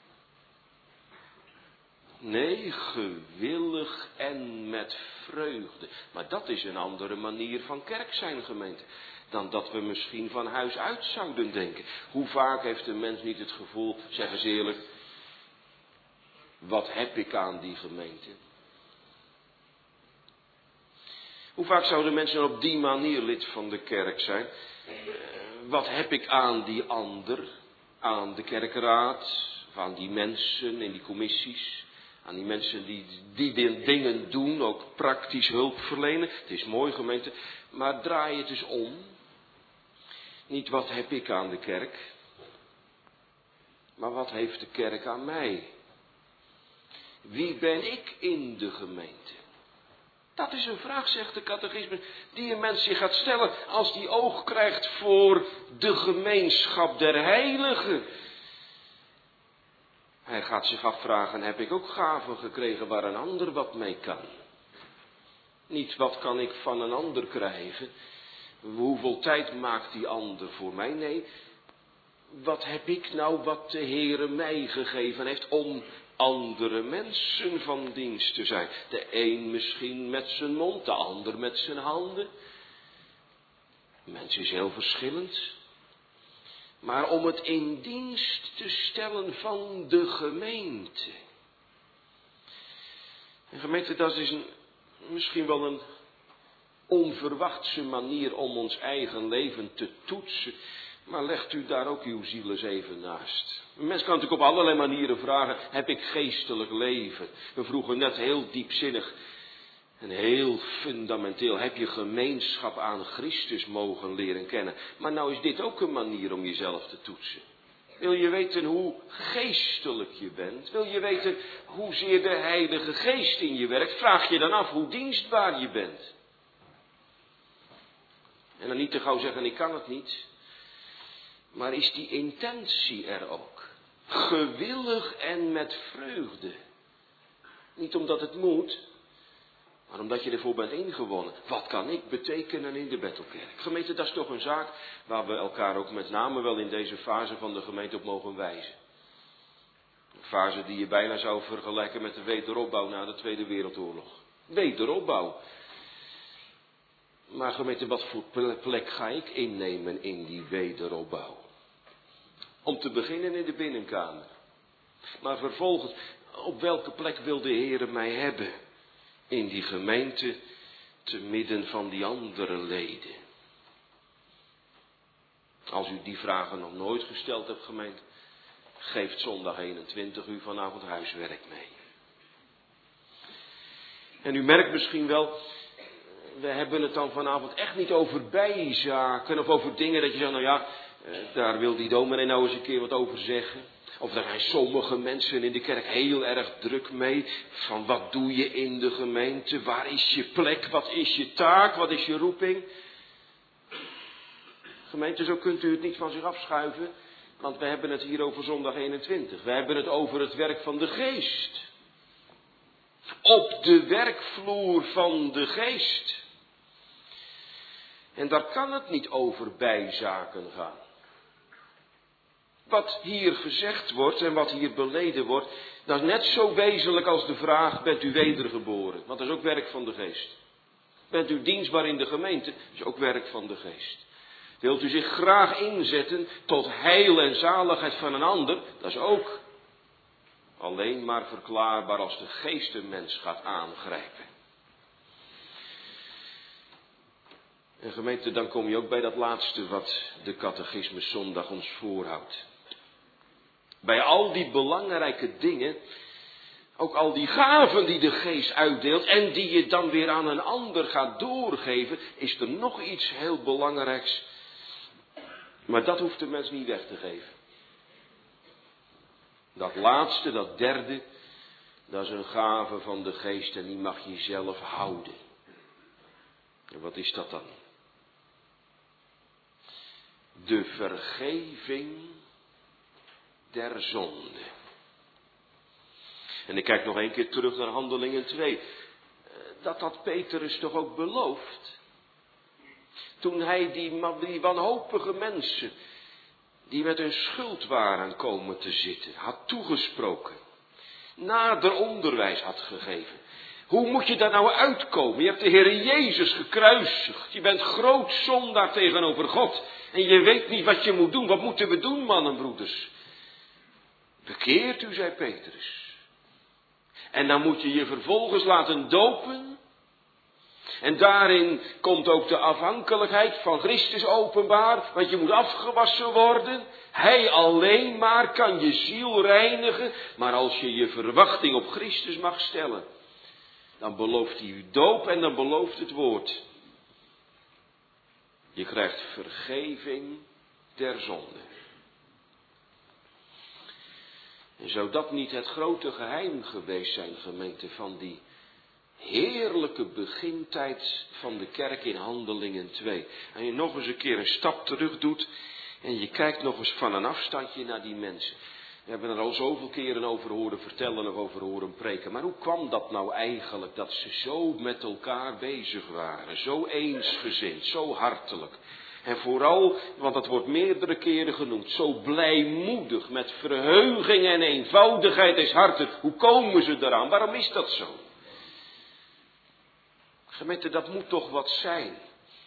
nee, gewillig en met vreugde. Maar dat is een andere manier van kerk zijn, gemeente, dan dat we misschien van huis uit zouden denken. Hoe vaak heeft een mens niet het gevoel, zeg eens eerlijk, wat heb ik aan die gemeente? Hoe vaak zouden mensen op die manier lid van de kerk zijn? Wat heb ik aan die ander, aan de kerkraad, of aan die mensen in die commissies, aan die mensen die die dingen doen, ook praktisch hulp verlenen. Het is mooi, gemeente, maar draai het eens om. Niet wat heb ik aan de kerk, maar wat heeft de kerk aan mij? Wie ben ik in de gemeente? Dat is een vraag, zegt de catechismus, die een mens zich gaat stellen als die oog krijgt voor de gemeenschap der heiligen. Hij gaat zich afvragen, heb ik ook gaven gekregen waar een ander wat mee kan? Niet wat kan ik van een ander krijgen? Hoeveel tijd maakt die ander voor mij? Nee, wat heb ik nou wat de Heere mij gegeven heeft om andere mensen van dienst te zijn. De een misschien met zijn mond, de ander met zijn handen. Mens is heel verschillend. Maar om het in dienst te stellen van de gemeente. En gemeente, dat is een, misschien wel een onverwachte manier om ons eigen leven te toetsen. Maar legt u daar ook uw ziel eens even naast. Een mens kan natuurlijk op allerlei manieren vragen, heb ik geestelijk leven? We vroegen net heel diepzinnig en heel fundamenteel, heb je gemeenschap aan Christus mogen leren kennen? Maar nou is dit ook een manier om jezelf te toetsen. Wil je weten hoe geestelijk je bent? Wil je weten hoezeer de Heilige Geest in je werkt? Vraag je dan af hoe dienstbaar je bent. En dan niet te gauw zeggen, ik kan het niet. Maar is die intentie er ook? Gewillig en met vreugde. Niet omdat het moet, maar omdat je ervoor bent ingewonnen. Wat kan ik betekenen in de Bethelkerk? Gemeente, dat is toch een zaak waar we elkaar ook met name wel in deze fase van de gemeente op mogen wijzen. Een fase die je bijna zou vergelijken met de wederopbouw na de Tweede Wereldoorlog. Wederopbouw. Maar gemeente, wat voor plek ga ik innemen in die wederopbouw? Om te beginnen in de binnenkamer. Maar vervolgens, op welke plek wil de Heer mij hebben? In die gemeente, te midden van die andere leden. Als u die vragen nog nooit gesteld hebt, gemeente, geeft zondag eenentwintig uur vanavond huiswerk mee. En u merkt misschien wel, we hebben het dan vanavond echt niet over bijzaken of over dingen dat je zegt, nou ja, daar wil die dominee nou eens een keer wat over zeggen. Of daar zijn sommige mensen in de kerk heel erg druk mee. Van wat doe je in de gemeente? Waar is je plek? Wat is je taak? Wat is je roeping? Gemeente, zo kunt u het niet van zich afschuiven. Want we hebben het hier over zondag eenentwintig. We hebben het over het werk van de geest. Op de werkvloer van de geest. En daar kan het niet over bijzaken gaan. Wat hier gezegd wordt en wat hier beleden wordt, dat is net zo wezenlijk als de vraag, bent u wedergeboren? Want dat is ook werk van de geest. Bent u dienstbaar in de gemeente? Dat is ook werk van de geest. Wilt u zich graag inzetten tot heil en zaligheid van een ander? Dat is ook alleen maar verklaarbaar als de geest een mens gaat aangrijpen. En gemeente, dan kom je ook bij dat laatste wat de catechismus zondag ons voorhoudt. Bij al die belangrijke dingen, ook al die gaven die de geest uitdeelt en die je dan weer aan een ander gaat doorgeven, is er nog iets heel belangrijks. Maar dat hoeft de mens niet weg te geven. Dat laatste, dat derde, dat is een gave van de geest en die mag je zelf houden. En wat is dat dan? De vergeving der zonde. En ik kijk nog een keer terug naar Handelingen twee. Dat had Petrus toch ook beloofd. Toen hij die, die wanhopige mensen, die met hun schuld waren komen te zitten, had toegesproken. Nader onderwijs had gegeven. Hoe moet je daar nou uitkomen? Je hebt de Heer Jezus gekruisigd. Je bent groot zondaar tegenover God. En je weet niet wat je moet doen. Wat moeten we doen, mannen en broeders? Bekeert u, zei Petrus. En dan moet je je vervolgens laten dopen. En daarin komt ook de afhankelijkheid van Christus openbaar. Want je moet afgewassen worden. Hij alleen maar kan je ziel reinigen. Maar als je je verwachting op Christus mag stellen, dan belooft hij u doop en dan belooft het woord. Je krijgt vergeving der zonde. En zou dat niet het grote geheim geweest zijn, gemeente, van die heerlijke begintijd van de kerk in Handelingen twee. En je nog eens een keer een stap terug doet en je kijkt nog eens van een afstandje naar die mensen. We hebben er al zoveel keren over horen vertellen of over horen preken. Maar hoe kwam dat nou eigenlijk dat ze zo met elkaar bezig waren? Zo eensgezind, zo hartelijk. En vooral, want dat wordt meerdere keren genoemd, zo blijmoedig, met verheuging en eenvoudigheid des harten. Hoe komen ze eraan? Waarom is dat zo? Gemeente, dat moet toch wat zijn.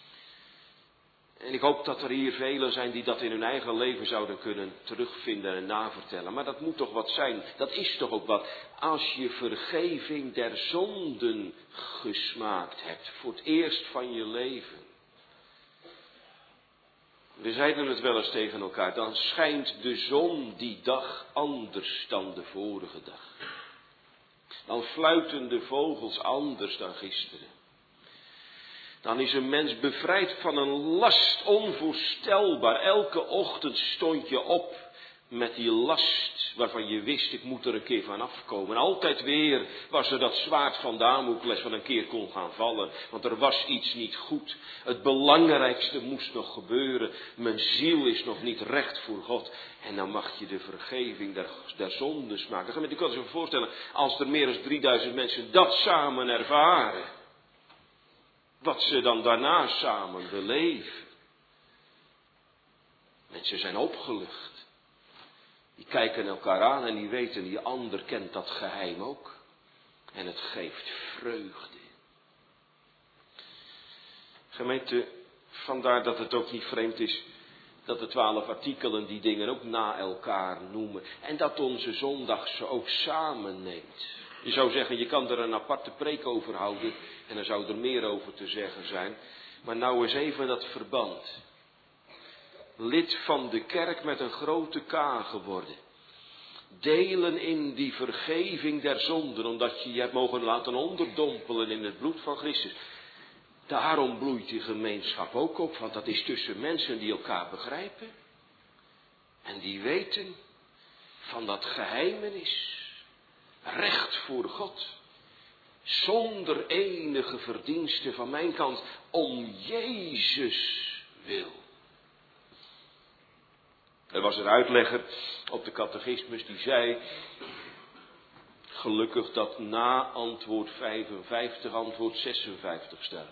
En ik hoop dat er hier velen zijn die dat in hun eigen leven zouden kunnen terugvinden en navertellen. Maar dat moet toch wat zijn. Dat is toch ook wat. Als je vergeving der zonden gesmaakt hebt. Voor het eerst van je leven. We zeiden het wel eens tegen elkaar. Dan schijnt de zon die dag anders dan de vorige dag. Dan fluiten de vogels anders dan gisteren. Dan is een mens bevrijd van een last, onvoorstelbaar. Elke ochtend stond je op Met die last waarvan je wist, ik moet er een keer van afkomen. En altijd weer was er dat zwaard van Damocles wat een keer kon gaan vallen. Want er was iets niet goed. Het belangrijkste moest nog gebeuren. Mijn ziel is nog niet recht voor God. En dan mag je de vergeving der, der zonden smaken. Je kan je voorstellen, als er meer dan drieduizend mensen dat samen ervaren. Wat ze dan daarna samen beleven. Mensen zijn opgelucht. Die kijken elkaar aan en die weten, die ander kent dat geheim ook. En het geeft vreugde. Gemeente, vandaar dat het ook niet vreemd is dat de twaalf artikelen die dingen ook na elkaar noemen. En dat onze zondag ze ook samen neemt. Je zou zeggen, je kan er een aparte preek over houden en er zou er meer over te zeggen zijn. Maar nou eens even dat verband. Lid van de kerk met een grote K geworden. Delen in die vergeving der zonden, omdat je je hebt mogen laten onderdompelen in het bloed van Christus. Daarom bloeit die gemeenschap ook op, want dat is tussen mensen die elkaar begrijpen. En die weten van dat geheimenis. Recht voor God. Zonder enige verdienste van mijn kant, om Jezus wil. Er was een uitlegger op de catechismus die zei, gelukkig dat na antwoord vijfenvijftig antwoord zesenvijftig stellen.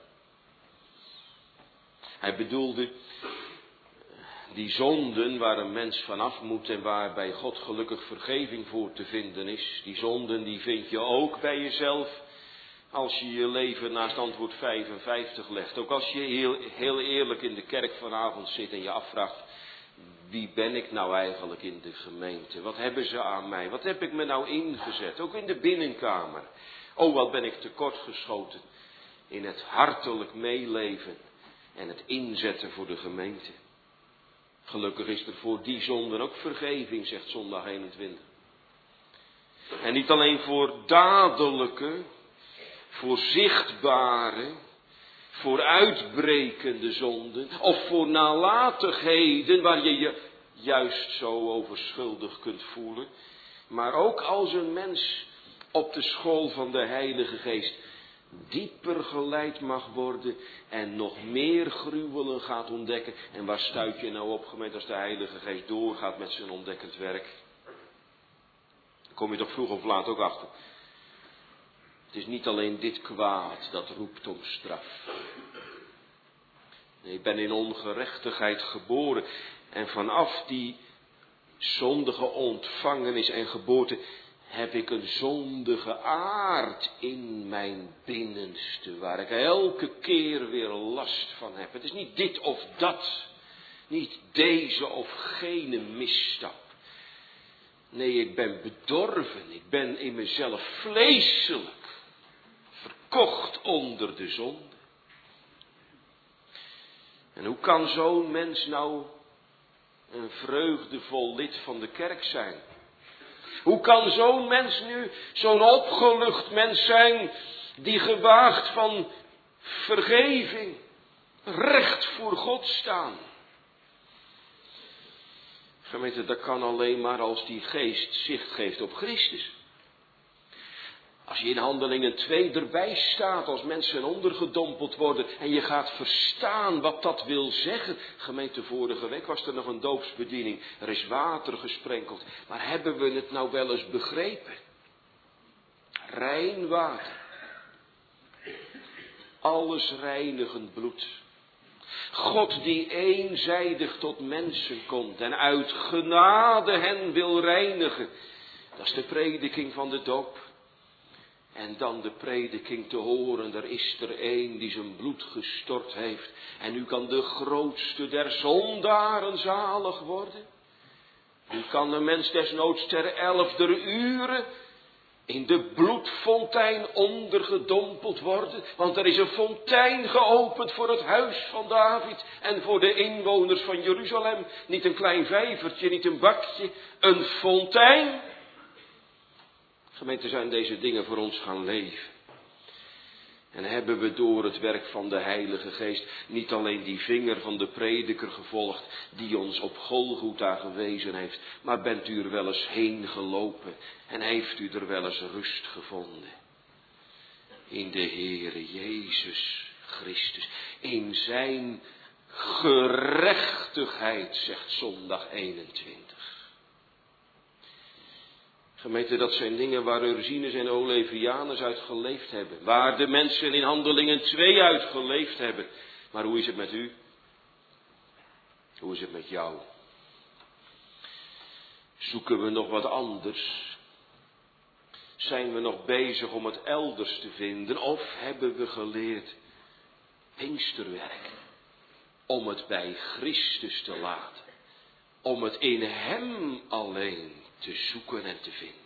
Hij bedoelde die zonden waar een mens vanaf moet en waar bij God gelukkig vergeving voor te vinden is. Die zonden die vind je ook bij jezelf als je je leven naast antwoord vijfenvijftig legt. Ook als je heel, heel eerlijk in de kerk vanavond zit en je afvraagt, wie ben ik nou eigenlijk in de gemeente? Wat hebben ze aan mij? Wat heb ik me nou ingezet? Ook in de binnenkamer. Oh, wat ben ik tekortgeschoten in het hartelijk meeleven en het inzetten voor de gemeente. Gelukkig is er voor die zonden ook vergeving, zegt zondag eenentwintig. En niet alleen voor dadelijke, voor zichtbare, voor uitbrekende zonden, of voor nalatigheden waar je je juist zo over schuldig kunt voelen. Maar ook als een mens op de school van de Heilige Geest dieper geleid mag worden en nog meer gruwelen gaat ontdekken. En waar stuit je nou op, gemeente, als de Heilige Geest doorgaat met zijn ontdekkend werk? Dan kom je toch vroeg of laat ook achter. Het is niet alleen dit kwaad dat roept om straf. Nee, ik ben in ongerechtigheid geboren. En vanaf die zondige ontvangenis en geboorte heb ik een zondige aard in mijn binnenste, waar ik elke keer weer last van heb. Het is niet dit of dat, niet deze of gene misstap. Nee, ik ben bedorven, ik ben in mezelf vleeselijk, verkocht onder de zonde. En hoe kan zo'n mens nou een vreugdevol lid van de kerk zijn? Hoe kan zo'n mens nu zo'n opgelucht mens zijn die gewaagt van vergeving, recht voor God staan? Gemeente, dat kan alleen maar als die geest zicht geeft op Christus. Als je in Handelingen twee erbij staat, als mensen ondergedompeld worden en je gaat verstaan wat dat wil zeggen. Gemeente, vorige week was er nog een doopsbediening, er is water gesprenkeld. Maar hebben we het nou wel eens begrepen? Rein water. Alles reinigend bloed. God die eenzijdig tot mensen komt en uit genade hen wil reinigen. Dat is de prediking van de doop. En dan de prediking te horen, er is er één die zijn bloed gestort heeft. En nu kan de grootste der zondaren zalig worden. Nu kan de mens desnoods ter elfder uren in de bloedfontein ondergedompeld worden. Want er is een fontein geopend voor het huis van David en voor de inwoners van Jeruzalem. Niet een klein vijvertje, niet een bakje, een fontein. Gemeente, zijn deze dingen voor ons gaan leven. En hebben we door het werk van de Heilige Geest niet alleen die vinger van de prediker gevolgd die ons op Golgotha gewezen heeft, maar bent u er wel eens heen gelopen en heeft u er wel eens rust gevonden? In de Heere Jezus Christus, in zijn gerechtigheid, zegt zondag eenentwintig. Gemeente, dat zijn dingen waar Ursinus en Olevianus uit geleefd hebben. Waar de mensen in Handelingen twee uit geleefd hebben. Maar hoe is het met u? Hoe is het met jou? Zoeken we nog wat anders? Zijn we nog bezig om het elders te vinden? Of hebben we geleerd Pinksterwerk om het bij Christus te laten? Om het in hem alleen te zoeken en te vinden.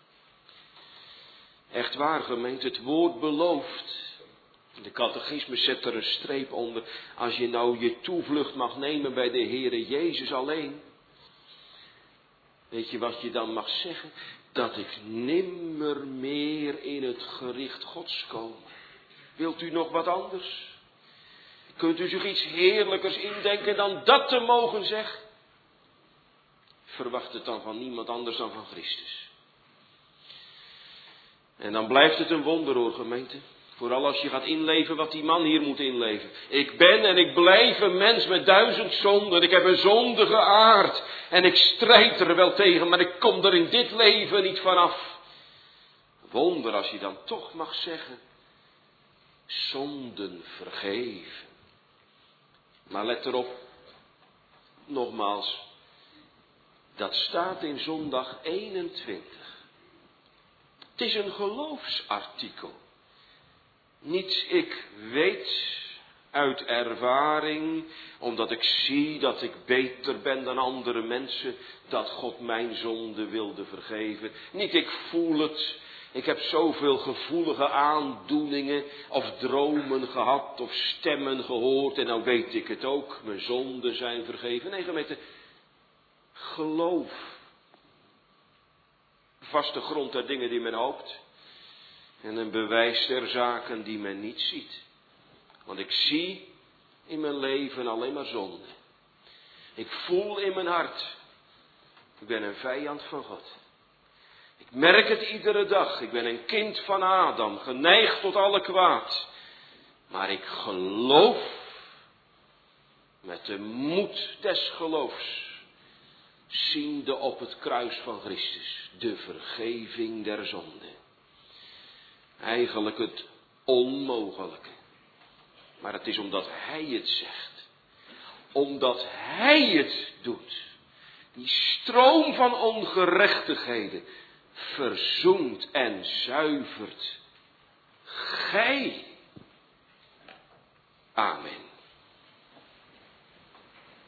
Echt waar, gemeente, het woord belooft. De catechismus zet er een streep onder. Als je nou je toevlucht mag nemen bij de Heere Jezus alleen. Weet je wat je dan mag zeggen? Dat ik nimmer meer in het gericht Gods kom. Wilt u nog wat anders? Kunt u zich iets heerlijkers indenken dan dat te mogen zeggen? Verwacht het dan van niemand anders dan van Christus. En dan blijft het een wonder hoor, gemeente. Vooral als je gaat inleven wat die man hier moet inleven. Ik ben en ik blijf een mens met duizend zonden. Ik heb een zondige aard. En ik strijd er wel tegen, maar ik kom er in dit leven niet vanaf. Wonder als je dan toch mag zeggen. Zonden vergeven. Maar let erop. Nogmaals. Dat staat in zondag eenentwintig. Het is een geloofsartikel. Niet ik weet uit ervaring, omdat ik zie dat ik beter ben dan andere mensen, dat God mijn zonde wilde vergeven. Niet ik voel het, ik heb zoveel gevoelige aandoeningen of dromen gehad of stemmen gehoord en nou weet ik het ook, mijn zonden zijn vergeven. Nee, gemeente, geloof. Vaste grond der dingen die men hoopt. En een bewijs der zaken die men niet ziet. Want ik zie in mijn leven alleen maar zonde. Ik voel in mijn hart. Ik ben een vijand van God. Ik merk het iedere dag. Ik ben een kind van Adam. Geneigd tot alle kwaad. Maar ik geloof. Met de moed des geloofs. Ziende op het kruis van Christus. De vergeving der zonde. Eigenlijk het onmogelijke. Maar het is omdat hij het zegt. Omdat hij het doet. Die stroom van ongerechtigheden. Verzoent en zuivert. Gij. Amen.